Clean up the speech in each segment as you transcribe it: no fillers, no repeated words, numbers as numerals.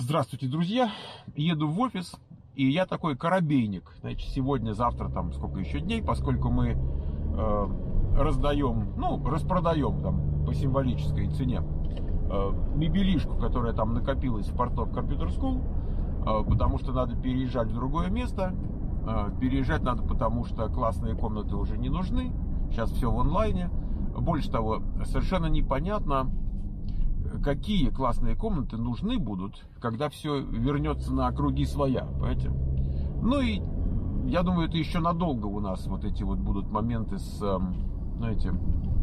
Здравствуйте, друзья! Еду в офис, и я такой коробейник. Значит, сегодня, завтра, там, сколько еще дней, поскольку мы распродаем там по символической цене мебелишку, которая там накопилась в Портнов Computer School, потому что надо переезжать в другое место. Переезжать надо, потому что классные комнаты уже не нужны. Сейчас все в онлайне. Больше того, совершенно непонятно, какие классные комнаты нужны будут, когда все вернется на круги своя, понимаете? Ну и я думаю, это еще надолго у нас вот эти вот будут моменты с, знаете,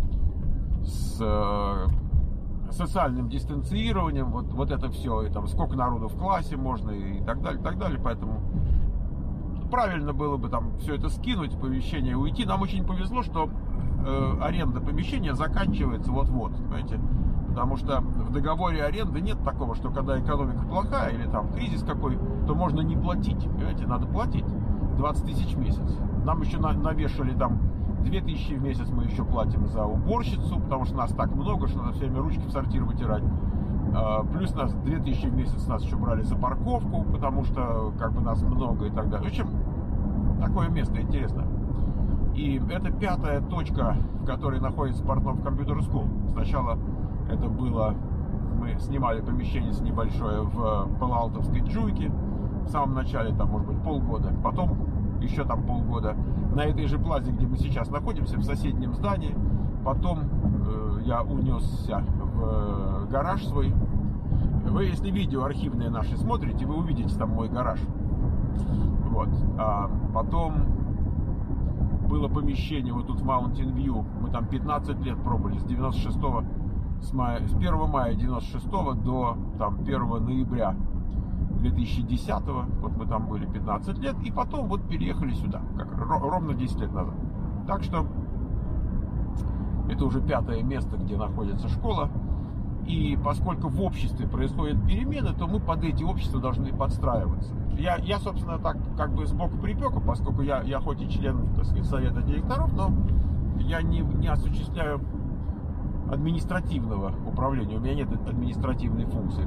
с социальным дистанцированием, вот это все, и там сколько народу в классе можно и так далее, поэтому правильно было бы там все это скинуть в помещение и уйти. Нам очень повезло, что аренда помещения заканчивается вот-вот, понимаете? Потому что в договоре аренды нет такого, что когда экономика плохая или там кризис какой, то можно не платить. Понимаете, надо платить 20 тысяч в месяц. Нам еще навешали там 2000 в месяц, мы еще платим за уборщицу, потому что нас так много, что надо все время ручки в сортир вытирать. Плюс нас 2000 в месяц нас еще брали за парковку, потому что как бы нас много и так далее. В общем, такое место интересное. И это пятая точка, в которой находится Портнов Computer School. Сначала это было, мы снимали помещение небольшое в Палаалтовской Джуйке. В самом начале, там, может быть, полгода. Потом еще там полгода на этой же плазе, где мы сейчас находимся, в соседнем здании. Потом я унесся в гараж свой. Вы, если видео архивные наши смотрите, вы увидите там мой гараж. Вот. А потом было помещение вот тут в Mountain View. Мы там 15 лет пробовали, с 96-го, с 1 мая 96-го до там 1 ноября 2010-го. Вот мы там были 15 лет. И потом вот переехали сюда, ровно 10 лет назад. Так что это уже пятое место, где находится школа. И поскольку в обществе происходят перемены, то мы под эти общества должны подстраиваться. Я собственно, так как бы сбоку припеку, поскольку я хоть и член, так сказать, совета директоров, но я не осуществляю административного управления. У меня нет административной функции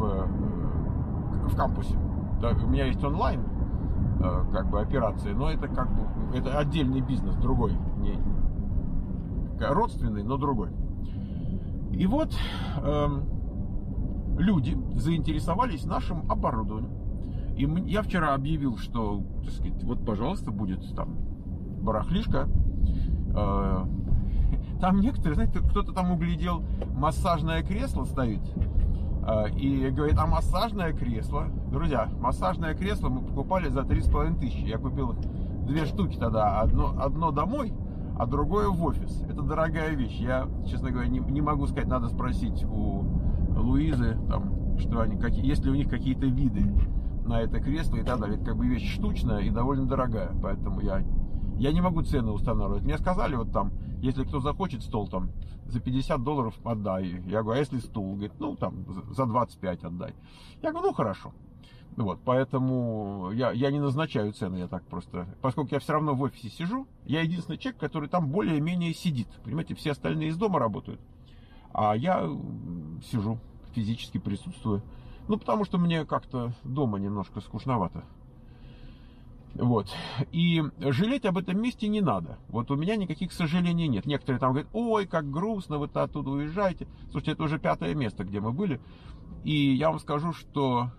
в кампусе. Да, у меня есть онлайн как бы операции, но это как бы это отдельный бизнес, другой, не родственный, но другой. И вот люди заинтересовались нашим оборудованием. И я вчера объявил, что, так сказать, вот, пожалуйста, будет там барахлишко. Там некоторые, знаете, кто-то там углядел, массажное кресло стоит. И говорит, а массажное кресло, друзья, массажное кресло мы покупали за 3500. Я купил их 2 штуки тогда, одно домой, а другое в офис. Это дорогая вещь. Я, честно говоря, не могу сказать, надо спросить у Луизы, там, что они, есть ли у них какие-то виды на это кресло и так далее. Это как бы вещь штучная и довольно дорогая, поэтому я не могу цены устанавливать. Мне сказали, вот там, если кто захочет стол, там, за $50 отдай. Я говорю, а если стул? Говорит, ну, там, за 25 отдай. Я говорю, ну, хорошо. Вот, поэтому я не назначаю цены, я так просто... Поскольку я все равно в офисе сижу, я единственный человек, который там более-менее сидит. Понимаете, все остальные из дома работают. А я сижу, физически присутствую. Ну, потому что мне как-то дома немножко скучновато. Вот. И жалеть об этом месте не надо. Вот у меня никаких сожалений нет. Некоторые там говорят, ой, как грустно, вы оттуда уезжаете. Слушайте, это уже 5-е место, где мы были. И я вам скажу, что...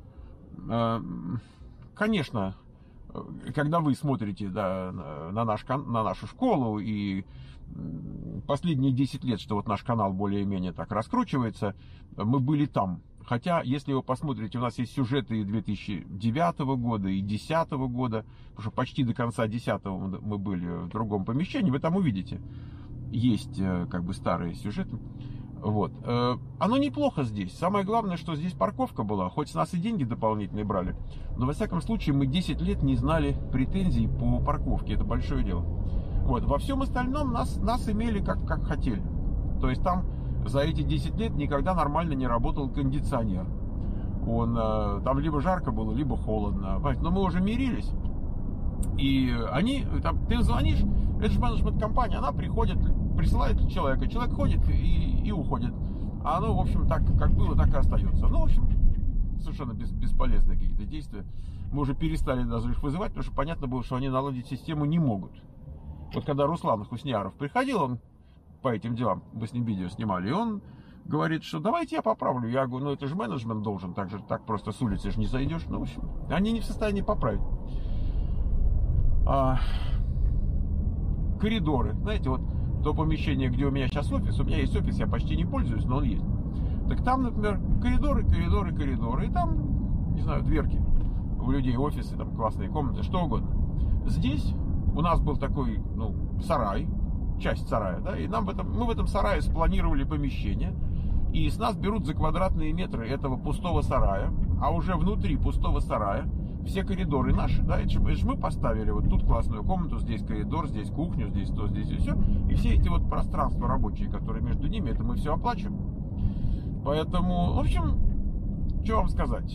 Конечно, когда вы смотрите, да, на нашу школу и последние 10 лет, что вот наш канал более-менее так раскручивается, мы были там. Хотя, если вы посмотрите, у нас есть сюжеты 2009 года и 2010 года, потому что почти до конца 2010 мы были в другом помещении, вы там увидите, есть как бы старые сюжеты. Вот. Оно неплохо здесь. Самое главное, что здесь парковка была. Хоть с нас и деньги дополнительные брали. Но, во всяком случае, мы 10 лет не знали претензий по парковке. Это большое дело. Вот. Во всем остальном нас имели как хотели. То есть там за эти 10 лет никогда нормально не работал кондиционер. Там либо жарко было, либо холодно. Но мы уже мирились. И они, там, ты звонишь, это же менеджмент-компания, она приходит, присылает человека, человек ходит и уходит. А оно, в общем, так как было, так и остается. Ну, в общем, совершенно бесполезные какие-то действия. Мы уже перестали даже их вызывать, потому что понятно было, что они наладить систему не могут. Вот когда Руслан Хусняров приходил, он по этим делам, мы с ним видео снимали, и он говорит, что давайте я поправлю. Я говорю, ну это же менеджмент должен, так просто с улицы же не зайдешь. Ну, в общем, они не в состоянии поправить. Коридоры. Знаете, вот то помещение, где у меня сейчас офис, у меня есть офис, я почти не пользуюсь, но он есть. Так там, например, коридоры, и там, не знаю, дверки у людей, офисы, там классные комнаты, что угодно. Здесь у нас был такой, ну, сарай, часть сарая, да, и мы в этом сарае спланировали помещение, и с нас берут за квадратные метры этого пустого сарая, а уже внутри пустого сарая все коридоры наши, да, это же мы поставили вот тут классную комнату, здесь коридор, здесь кухню, здесь то, здесь и все, и все эти вот пространства рабочие, которые между ними, это мы все оплачиваем. Поэтому, в общем, что вам сказать,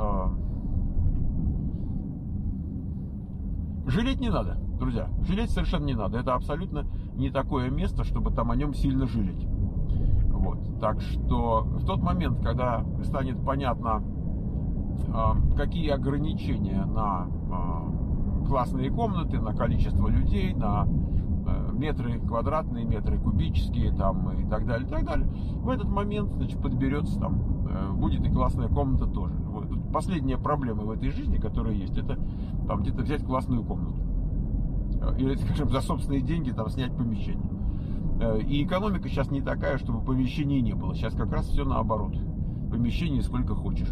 жалеть не надо, друзья, жалеть совершенно не надо, это абсолютно не такое место, чтобы там о нем сильно жалеть. Вот, так что в тот момент, когда станет понятно, какие ограничения на классные комнаты, на количество людей, на метры квадратные, метры кубические там, и так далее, в этот момент, значит, подберется там, будет и классная комната тоже. Вот. Последняя проблема в этой жизни, которая есть, это там где-то взять классную комнату. Или, скажем, за собственные деньги там снять помещение. И экономика сейчас не такая, чтобы помещений не было. Сейчас как раз все наоборот. Помещений сколько хочешь.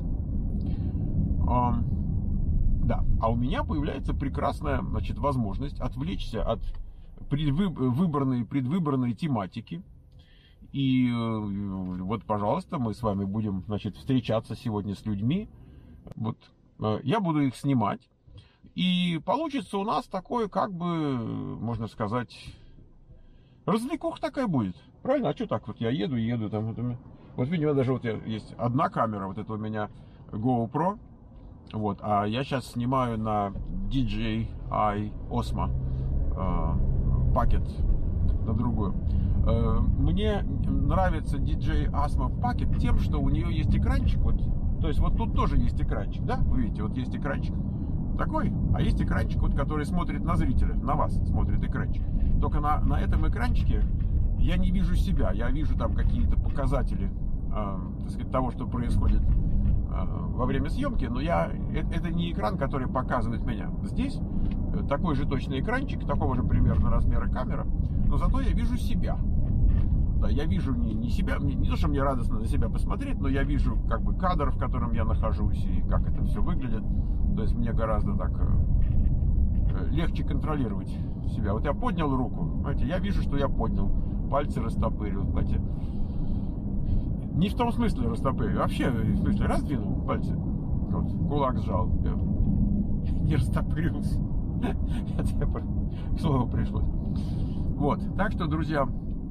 Да, а у меня появляется прекрасная, значит, возможность отвлечься от предвыборной тематики. И вот, пожалуйста, мы с вами будем, значит, встречаться сегодня с людьми. Вот я буду их снимать. И получится у нас такое, как бы, можно сказать, развлекуха такая будет. Правильно? А что так вот я еду там. Вот видимо, даже вот есть одна камера, вот это у меня GoPro. Вот, а я сейчас снимаю на DJI Osmo Pocket, на другую. Мне нравится DJI Osmo Pocket тем, что у нее есть экранчик. Вот, то есть вот тут тоже есть экранчик, да? Вы видите, вот есть экранчик такой, а есть экранчик, вот, который смотрит на зрителя, на вас смотрит экранчик. Только на этом экранчике я не вижу себя, я вижу там какие-то показатели, так сказать, того, что происходит во время съемки, но это не экран, который показывает меня. Здесь такой же точный экранчик, такого же примерно размера камера, но зато я вижу себя. Да, я вижу не себя, не то, что мне радостно на себя посмотреть, но я вижу как бы кадр, в котором я нахожусь, и как это все выглядит. То есть мне гораздо так легче контролировать себя. Вот я поднял руку, знаете, я вижу, что я поднял, пальцы растопырил, знаете. Не в том смысле растопырил, вообще в смысле раздвинул пальцы, вот, кулак сжал, не растопырился. Это к слову пришлось. Вот, так что, друзья,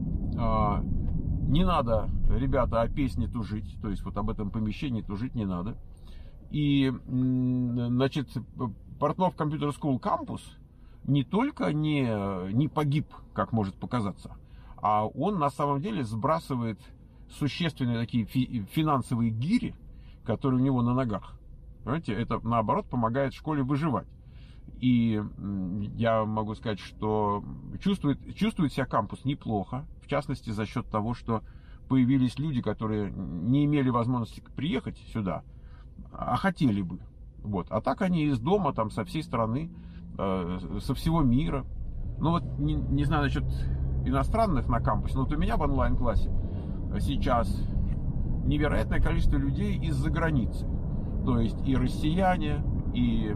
не надо, ребята, о песне тужить, то есть вот об этом помещении тужить не надо. И, значит, Портнов Computer School Campus не только не погиб, как может показаться, а он на самом деле сбрасывает существенные такие финансовые гири, которые у него на ногах. Понимаете, это наоборот помогает школе выживать. И я могу сказать, что чувствует себя кампус неплохо, в частности за счет того, что появились люди, которые не имели возможности приехать сюда, а хотели бы. Вот. А так они из дома, там, со всей страны, со всего мира. Ну вот, не знаю насчет иностранных на кампусе, но вот у меня в онлайн-классе сейчас невероятное количество людей из-за границы. То есть и россияне, и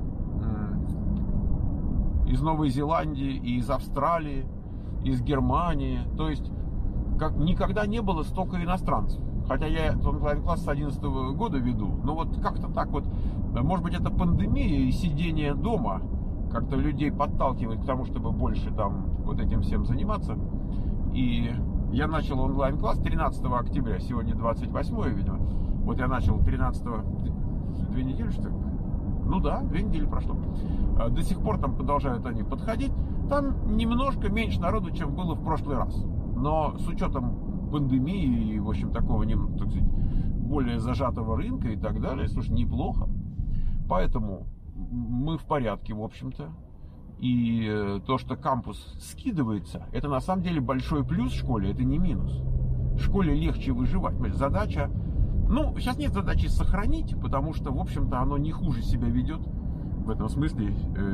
из Новой Зеландии, и из Австралии, из Германии. То есть как никогда не было столько иностранцев. Хотя я онлайн-класс с 2011 года веду. Но вот как-то так вот, может быть, это пандемия и сидение дома как-то людей подталкивает к тому, чтобы больше там вот этим всем заниматься. И я начал онлайн-класс 13 октября, сегодня 28, видимо. Вот я начал 13-го, 2 недели, что ли? Ну да, 2 недели прошло. До сих пор там продолжают они подходить. Там немножко меньше народу, чем было в прошлый раз. Но с учетом пандемии и, в общем, такого, так сказать, более зажатого рынка и так далее. Слушай, неплохо. Поэтому мы в порядке, в общем-то. И то, что кампус скидывается, это на самом деле большой плюс в школе, это не минус. В школе легче выживать. Задача, ну, сейчас нет задачи сохранить, потому что, в общем-то, оно не хуже себя ведет. В этом смысле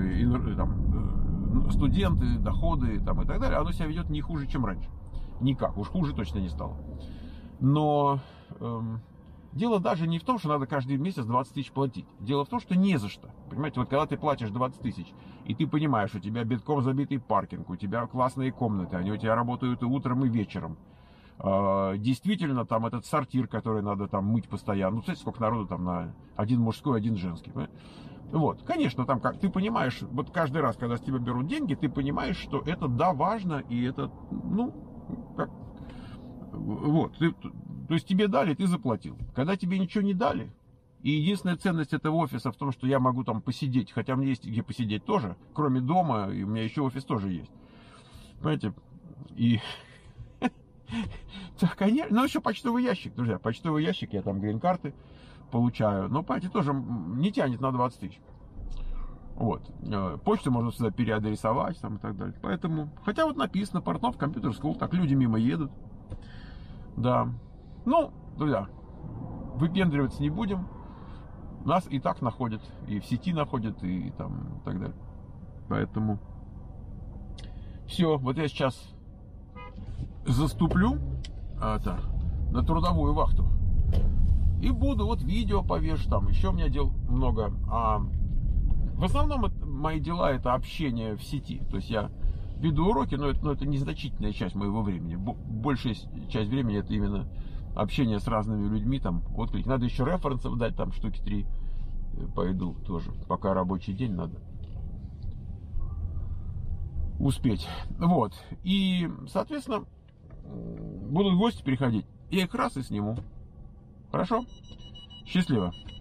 там, студенты, доходы там, и так далее, оно себя ведет не хуже, чем раньше. Никак, уж хуже точно не стало. Но дело даже не в том, что надо каждый месяц 20 тысяч платить. Дело в том, что не за что. Понимаете, вот когда ты платишь 20 тысяч, и ты понимаешь, у тебя битком забитый паркинг, у тебя классные комнаты, они у тебя работают и утром, и вечером. Действительно, там этот сортир, который надо там мыть постоянно. Ну, смотрите, сколько народу там на один мужской, один женский. Понимаете? Вот, конечно, там как ты понимаешь, вот каждый раз, когда с тебя берут деньги, ты понимаешь, что это, да, важно, и это, ну, как, вот, то есть тебе дали, ты заплатил. Когда тебе ничего не дали, и единственная ценность этого офиса в том, что я могу там посидеть, хотя мне есть где посидеть тоже, кроме дома, и у меня еще офис тоже есть. Понимаете, и... Конечно, ну еще почтовый ящик, друзья, почтовый ящик, я там грин-карты получаю, но, понимаете, тоже не тянет на 20 тысяч. Вот. Почту можно сюда переадресовать там, и так далее. Поэтому, хотя вот написано Портнов Computer School, так люди мимо едут. Да. Ну, друзья, выпендриваться не будем. Нас и так находят, и в сети находят, и там, и так далее. Поэтому все, вот я сейчас заступлю на трудовую вахту. И буду, вот видео повешу, там еще у меня дел много. В основном мои дела это общение в сети. То есть я веду уроки, но это незначительная часть моего времени. Большая часть времени это именно общение с разными людьми, там, отклики. Надо еще референсов дать, там штуки 3 пойду тоже. Пока рабочий день надо успеть. Вот. И, соответственно, будут гости приходить. Я их раз и сниму. Хорошо? Счастливо.